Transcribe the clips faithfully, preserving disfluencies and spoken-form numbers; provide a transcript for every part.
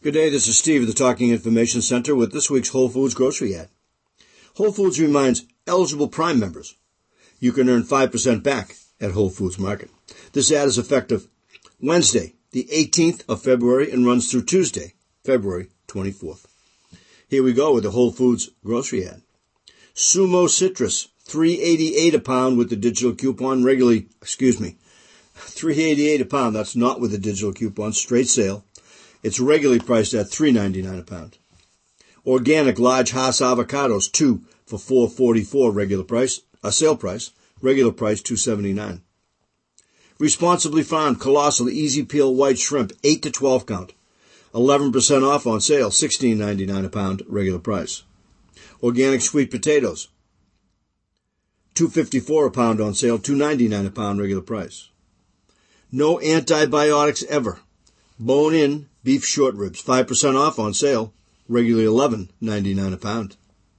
Good day, this is Steve of the Talking Information Center with this week's Whole Foods grocery ad. Whole Foods reminds eligible Prime members you can earn five percent back at Whole Foods Market. This ad is effective Wednesday, the eighteenth of February, and runs through Tuesday, February twenty-fourth. Here we go with the Whole Foods grocery ad. Sumo Citrus, three dollars and eighty-eight cents a pound with the digital coupon, regularly, excuse me, three dollars and eighty-eight cents a pound, that's not with the digital coupon, straight sale. It's regularly priced at three dollars and ninety-nine cents a pound. Organic large Hass avocados, two for four dollars and forty-four cents regular price, a sale price, regular price two dollars and seventy-nine cents. Responsibly farmed colossal easy peel white shrimp, eight to twelve count, eleven percent off on sale, sixteen dollars and ninety-nine cents a pound, regular price. Organic sweet potatoes, two dollars and fifty-four cents a pound on sale, two dollars and ninety-nine cents a pound, regular price. No antibiotics ever. Bone-in beef short ribs, five percent off on sale, regularly eleven dollars and ninety-nine cents a pound.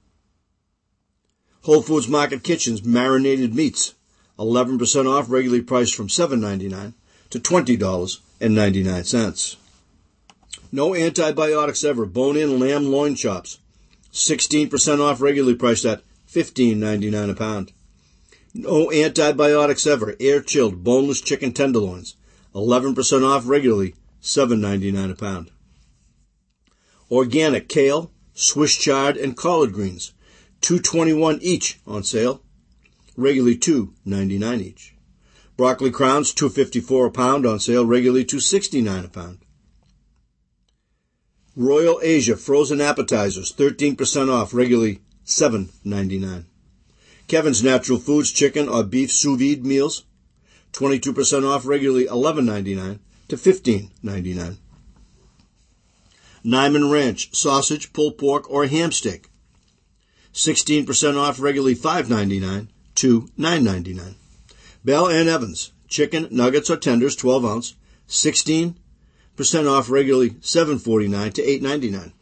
Whole Foods Market Kitchens marinated meats, eleven percent off, regularly priced from seven dollars and ninety-nine cents to twenty dollars and ninety-nine cents. No antibiotics ever. Bone-in lamb loin chops, sixteen percent off, regularly priced at fifteen dollars and ninety-nine cents a pound. No antibiotics ever. Air-chilled boneless chicken tenderloins, eleven percent off, regularly seven dollars and ninety-nine cents a pound. Organic kale, Swiss chard, and collard greens, two dollars and twenty-one cents each on sale, regularly two dollars and ninety-nine cents each. Broccoli crowns, two dollars and fifty-four cents a pound on sale, regularly two dollars and sixty-nine cents a pound. Royal Asia frozen appetizers, thirteen percent off, regularly seven dollars and ninety-nine cents. Kevin's Natural Foods chicken or beef sous vide meals, twenty-two percent off, regularly eleven dollars and ninety-nine cents to fifteen dollars and ninety-nine cents. Niman Ranch sausage, pulled pork, or ham steak, sixteen percent off, regularly five dollars and ninety-nine cents to nine dollars and ninety-nine cents. Bell and Evans chicken nuggets or tenders, twelve ounce, sixteen percent off, regularly seven dollars and forty-nine cents to eight dollars and ninety-nine cents.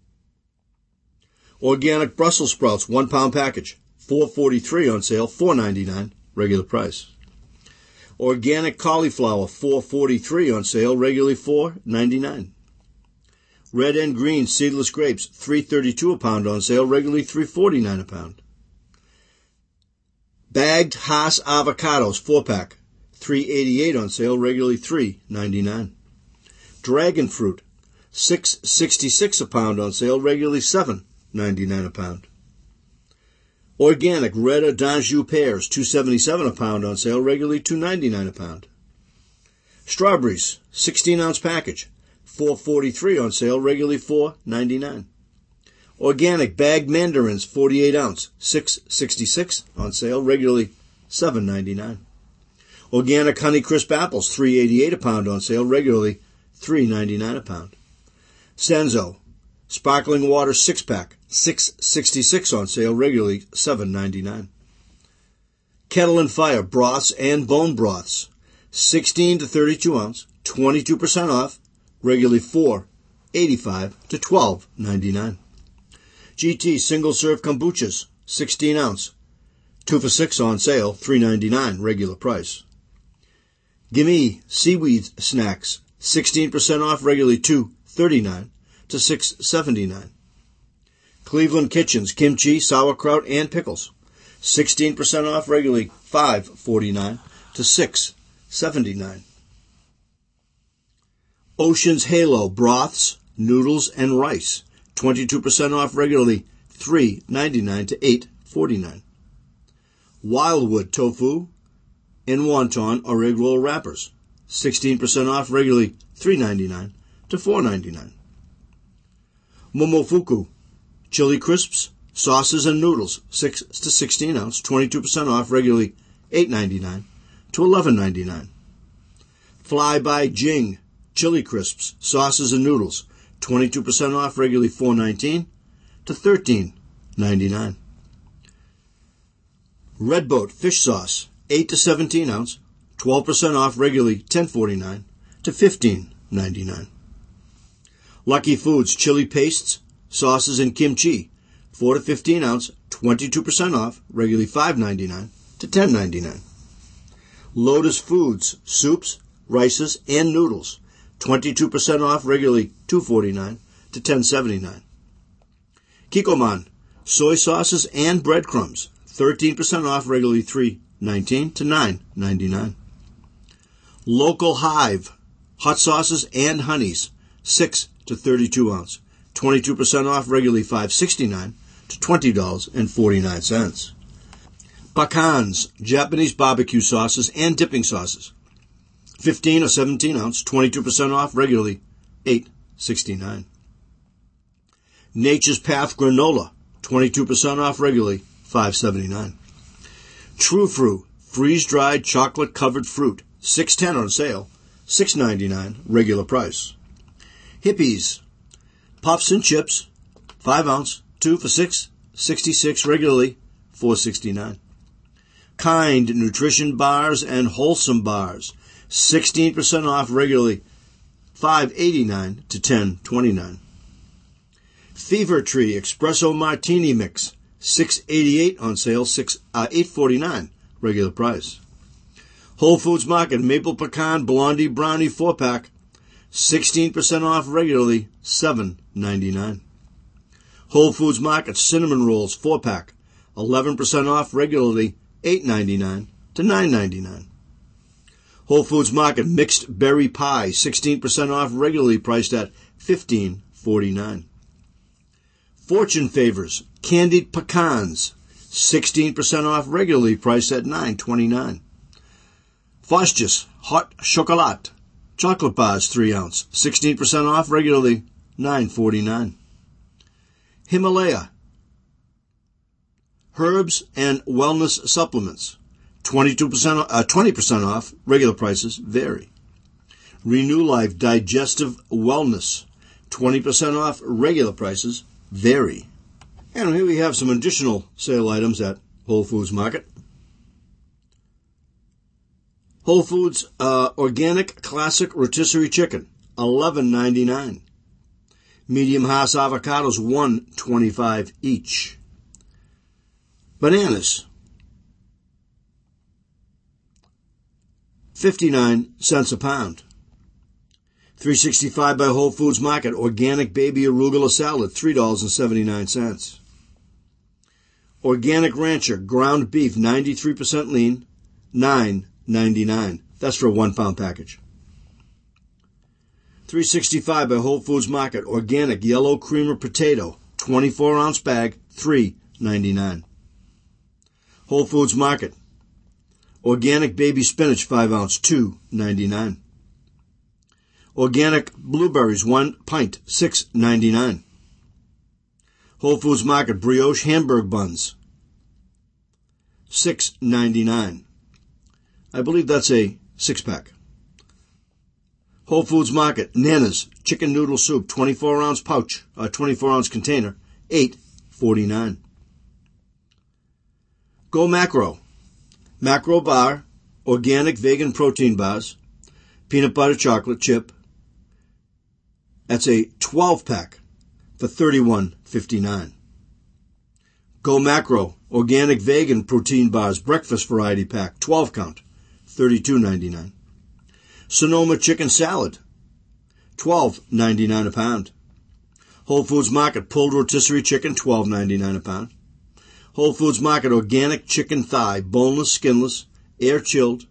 Organic Brussels sprouts, one pound package, four dollars and forty-three cents on sale, four dollars and ninety-nine cents, regular price. Organic cauliflower, four dollars and forty-three cents on sale, regularly four dollars and ninety-nine cents. Red and green seedless grapes, three dollars and thirty-two cents a pound on sale, regularly three dollars and forty-nine cents a pound. Bagged Hass avocados, four pack, three dollars and eighty-eight cents on sale, regularly three dollars and ninety-nine cents. Dragon fruit, six dollars and sixty-six cents a pound on sale, regularly seven dollars and ninety-nine cents a pound. Organic red or d'Anjou pears, two dollars and seventy-seven cents a pound on sale, regularly two dollars and ninety-nine cents a pound. Strawberries, sixteen ounce package, four dollars and forty-three cents on sale, regularly four dollars and ninety-nine cents. Organic bagged mandarins, forty-eight ounce, six dollars and sixty-six cents on sale, regularly seven dollars and ninety-nine cents. Organic Honeycrisp apples, three dollars and eighty-eight cents a pound on sale, regularly three dollars and ninety-nine cents a pound. Senzo sparkling water six pack, six dollars and sixty-six cents on sale, regularly seven dollars and ninety-nine cents. Kettle and Fire broths and bone broths, sixteen to thirty-two ounce, twenty-two percent off, regularly four dollars and eighty-five cents to twelve dollars and ninety-nine cents. G T single serve kombuchas, sixteen ounce, two for six on sale, three dollars and ninety-nine cents, regular price. Gimme seaweed snacks, sixteen percent off, regularly two dollars and thirty-nine cents to six dollars and seventy-nine cents. Cleveland Kitchens kimchi, sauerkraut, and pickles, sixteen percent off, regularly five dollars and forty-nine cents to six dollars and seventy-nine cents. Ocean's Halo broths, noodles, and rice, twenty-two percent off, regularly three dollars and ninety-nine cents to eight dollars and forty-nine cents. Wildwood tofu and wonton or egg roll wrappers, sixteen percent off, regularly three dollars and ninety-nine cents to four dollars and ninety-nine cents. Momofuku chili crisps, sauces, and noodles, six to sixteen ounce, twenty-two percent off, regularly eight dollars and ninety-nine cents to eleven dollars and ninety-nine cents. Fly by Jing chili crisps, sauces, and noodles, twenty-two percent off, regularly four dollars and nineteen cents to thirteen dollars and ninety-nine cents. Redboat fish sauce, eight to seventeen ounce, twelve percent off, regularly ten dollars and forty-nine cents to fifteen dollars and ninety-nine cents. Lucky Foods chili pastes, sauces, and kimchi, four to fifteen ounce, twenty-two percent off, regularly five dollars and ninety-nine cents to ten dollars and ninety-nine cents. Lotus Foods soups, rices, and noodles, twenty-two percent off, regularly two forty-nine to ten seventy-nine. Kikkoman, soy sauces and breadcrumbs, thirteen percent off, regularly three nineteen to nine ninety-nine. Local Hive, hot sauces and honeys, six to thirty-two ounce, twenty-two percent off, regularly five sixty-nine to twenty forty-nine. Pacan's, Japanese barbecue sauces and dipping sauces, fifteen or seventeen ounce, twenty-two percent off, regularly eight sixty-nine. Nature's Path granola, twenty-two percent off, regularly five seventy-nine. True Fruit, freeze-dried chocolate-covered fruit, six ten on sale, six ninety-nine, regular price. Hippies, puffs and chips, five ounce, two for six sixty-six, regularly four sixty-nine. Kind nutrition bars and wholesome bars, sixteen percent off, regularly five eighty-nine to ten twenty-nine. Fever Tree Espresso Martini Mix, six eighty-eight on sale, six uh, eight forty-nine, regular price. Whole Foods Market Maple Pecan Blondie Brownie four pack, sixteen percent off, regularly seven ninety-nine. Whole Foods Market Cinnamon Rolls four pack, eleven percent off, regularly eight ninety-nine to nine ninety-nine. Whole Foods Market Mixed Berry Pie, sixteen percent off, regularly priced at fifteen forty-nine. Fortune Favors Candied Pecans, sixteen percent off, regularly priced at nine twenty-nine. Fostis Hot Chocolat Chocolate Bars three ounce, sixteen percent off, regularly nine forty-nine. Himalaya Herbs and Wellness Supplements, twenty-two percent, uh, twenty percent off, regular prices vary. Renew Life Digestive Wellness, twenty percent off, regular prices vary. And here we have some additional sale items at Whole Foods Market. Whole Foods uh, Organic Classic Rotisserie Chicken, eleven ninety-nine. Medium Hass avocados, one twenty-five each. Bananas, fifty-nine cents a pound. three sixty-five by Whole Foods Market Organic Baby Arugula Salad, three dollars and seventy-nine cents. Organic Rancher Ground Beef, ninety-three percent lean, nine ninety-nine. That's for a one pound package. three sixty-five by Whole Foods Market Organic Yellow Creamer Potato, twenty-four ounce bag, three ninety-nine. Whole Foods Market Organic Baby Spinach, five ounce, two ninety-nine. Organic Blueberries, one pint, six ninety-nine. Whole Foods Market Brioche Hamburg Buns, six ninety-nine. I believe that's a six-pack. Whole Foods Market Nana's Chicken Noodle Soup, twenty-four ounce pouch, a twenty-four ounce container, eight forty-nine. Go Macro Macro Bar Organic Vegan Protein Bars, Peanut Butter Chocolate Chip. That's a twelve-pack for thirty-one fifty-nine. Go Macro Organic Vegan Protein Bars Breakfast Variety Pack, twelve count, thirty-two ninety-nine. Sonoma Chicken Salad, twelve ninety-nine a pound. Whole Foods Market Pulled Rotisserie Chicken, twelve ninety-nine a pound. Whole Foods Market Organic Chicken Thigh, boneless, skinless, air-chilled,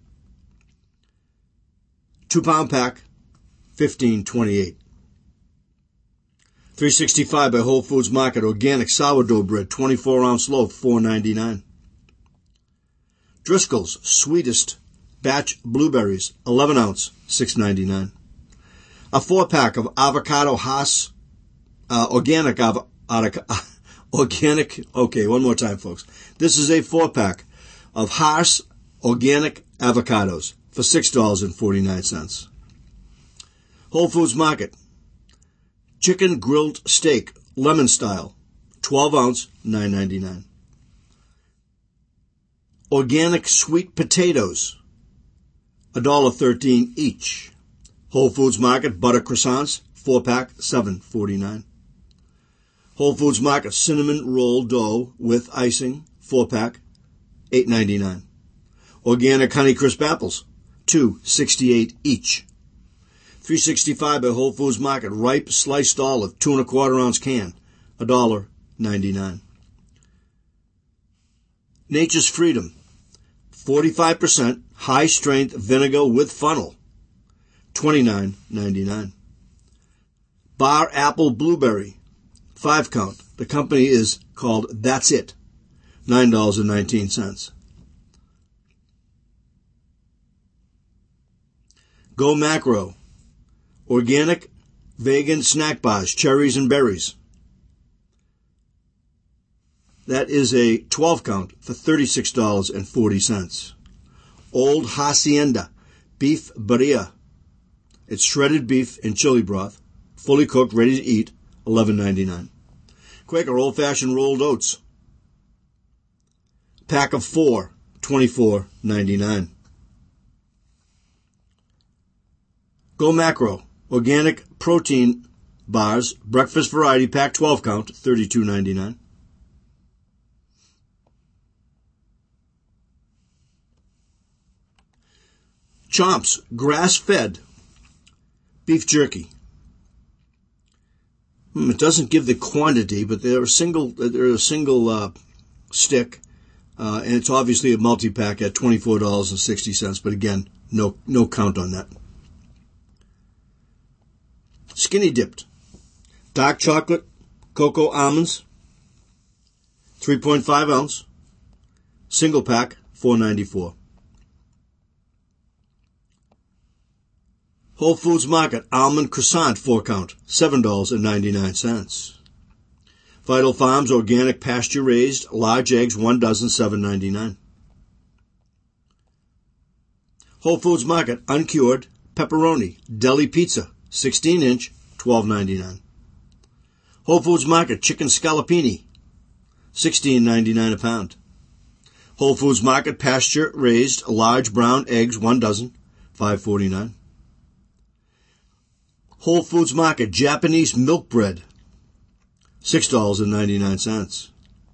two-pound pack, fifteen twenty-eight. three sixty-five by Whole Foods Market Organic Sourdough Bread, twenty-four ounce loaf, four ninety-nine. Driscoll's Sweetest Batch Blueberries, eleven ounce, six ninety-nine. A four-pack of Avocado Hass uh, Organic av- Organic, okay, one more time, folks. This is a four-pack of Hass Organic Avocados for six dollars and forty-nine cents. Whole Foods Market Chicken Grilled Steak, Lemon Style, twelve ounce, nine ninety-nine. Organic Sweet Potatoes, one dollar thirteen each. Whole Foods Market Butter Croissants, four-pack, seven forty-nine. Whole Foods Market Cinnamon Roll Dough with Icing, four-pack, eight ninety-nine. Organic Honeycrisp Apples, two sixty-eight each. three sixty-five by Whole Foods Market, ripe sliced olive, two and a quarter ounce can, one dollar ninety-nine. Nature's Freedom, forty-five percent high strength vinegar with funnel, twenty-nine ninety-nine. Bar Apple Blueberry, five count. The company is called That's It, nine dollars and nineteen cents. Go Macro, organic vegan snack bars, cherries and berries. That is a twelve count for thirty-six dollars and forty cents. Old Hacienda beef birria. It's shredded beef in chili broth, fully cooked, ready to eat, eleven ninety-nine. Quaker old-fashioned rolled oats, pack of four, twenty-four ninety-nine. Go Macro, organic protein bars, breakfast variety, pack twelve count, thirty-two ninety-nine. Chomps, grass-fed beef jerky. Hmm, it doesn't give the quantity, but they're a single, they're a single uh, stick, uh, and it's obviously a multi-pack at twenty-four dollars and sixty cents. But again, no no count on that. Skinny Dipped, dark chocolate, cocoa almonds, three point five ounce, single pack, four ninety-four. Whole Foods Market almond croissant, four count, seven dollars and ninety-nine cents. Vital Farms organic pasture raised large eggs, one dozen, seven ninety-nine. Whole Foods Market uncured pepperoni deli pizza, sixteen inch, twelve ninety-nine. Whole Foods Market chicken scallopini, sixteen ninety-nine a pound. Whole Foods Market pasture raised large brown eggs, one dozen, five forty-nine. Whole Foods Market Japanese milk bread, six dollars and ninety-nine cents.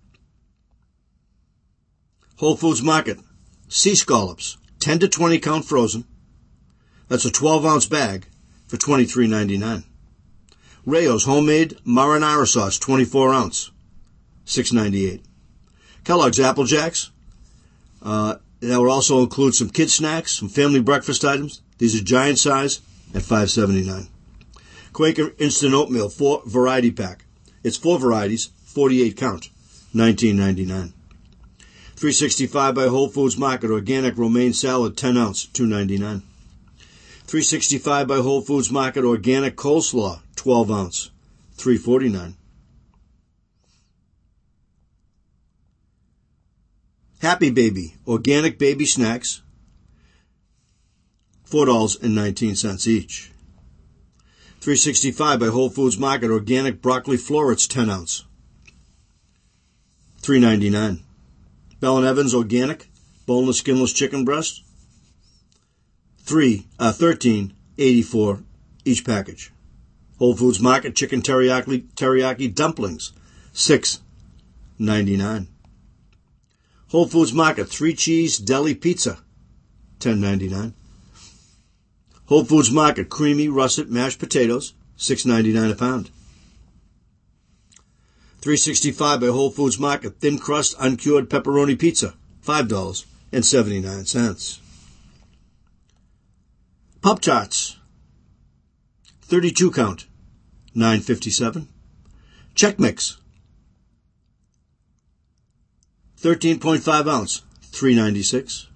Whole Foods Market sea scallops, ten to twenty count frozen. That's a twelve ounce bag for twenty-three ninety-nine. Rayo's homemade marinara sauce, twenty-four ounce, six ninety-eight. Kellogg's Apple Jacks. Uh, that would also include some kid snacks, some family breakfast items. These are giant size at five seventy-nine. Quaker Instant Oatmeal, four variety pack. It's four varieties, forty-eight count, nineteen ninety-nine. three sixty-five by Whole Foods Market organic romaine salad, ten ounce, two ninety-nine. three sixty-five by Whole Foods Market organic coleslaw, twelve ounce, three forty-nine. Happy Baby organic baby snacks, four dollars and nineteen cents each. three sixty-five by Whole Foods Market organic broccoli florets, ten ounce, three ninety-nine. Bell and Evans organic boneless skinless chicken breast, three uh, thirteen eighty-four each package. Whole Foods Market chicken teriyaki teriyaki dumplings, six ninety-nine. Whole Foods Market three cheese deli pizza, ten ninety-nine. Whole Foods Market creamy russet mashed potatoes, six ninety-nine a pound. three sixty-five by Whole Foods Market thin crust uncured pepperoni pizza, five dollars and seventy-nine cents. Pop Tarts, thirty-two count, nine fifty-seven. Check Mix, thirteen point five ounce, three ninety-six.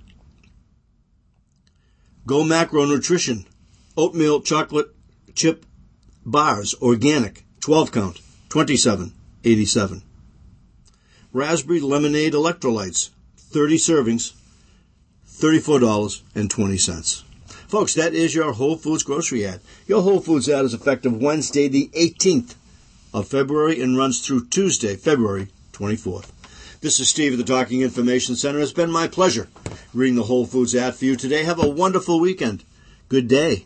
Go Macro Nutrition oatmeal chocolate chip bars organic, twelve count, twenty-seven eighty-seven. Raspberry lemonade electrolytes, thirty servings, thirty-four dollars and twenty cents. Folks, that is your Whole Foods grocery ad. Your Whole Foods ad is effective Wednesday the eighteenth of February and runs through Tuesday, February twenty-fourth. This is Steve at the Talking Information Center. It's been my pleasure reading the Whole Foods ad for you today. Have a wonderful weekend. Good day.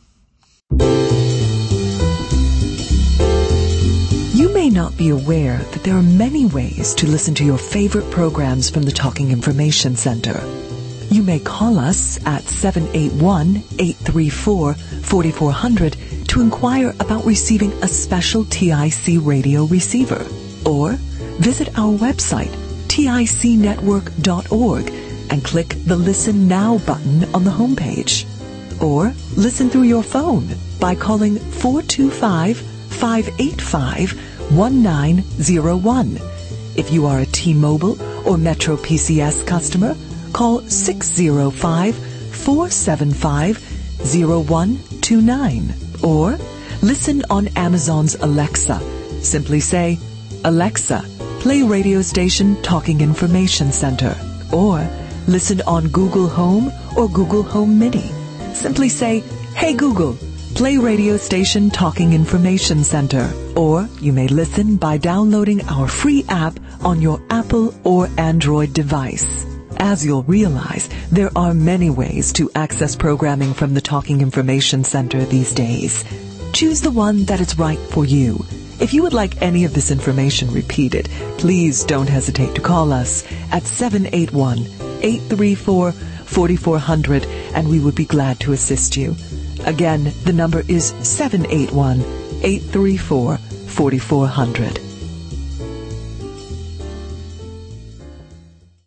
You may not be aware that there are many ways to listen to your favorite programs from the Talking Information Center. You may call us at seven eight one, eight three four, four four zero zero to inquire about receiving a special T I C radio receiver. Or visit our website, tic network dot org, and click the Listen Now button on the homepage. Or listen through your phone by calling four two five, five eight five, one nine zero one. If you are a T-Mobile or Metro P C S customer, call six zero five, four seven five, zero one two nine. Or listen on Amazon's Alexa. Simply say, Alexa, play radio station Talking Information Center. Or listen on Google Home or Google Home Mini. Simply say, Hey Google, play radio station Talking Information Center. Or you may listen by downloading our free app on your Apple or Android device. As you'll realize, there are many ways to access programming from the Talking Information Center these days. Choose the one that is right for you. If you would like any of this information repeated, please don't hesitate to call us at seven eight one, eight three four, four four zero zero and we would be glad to assist you. Again, the number is seven eight one, eight three four, four four zero zero.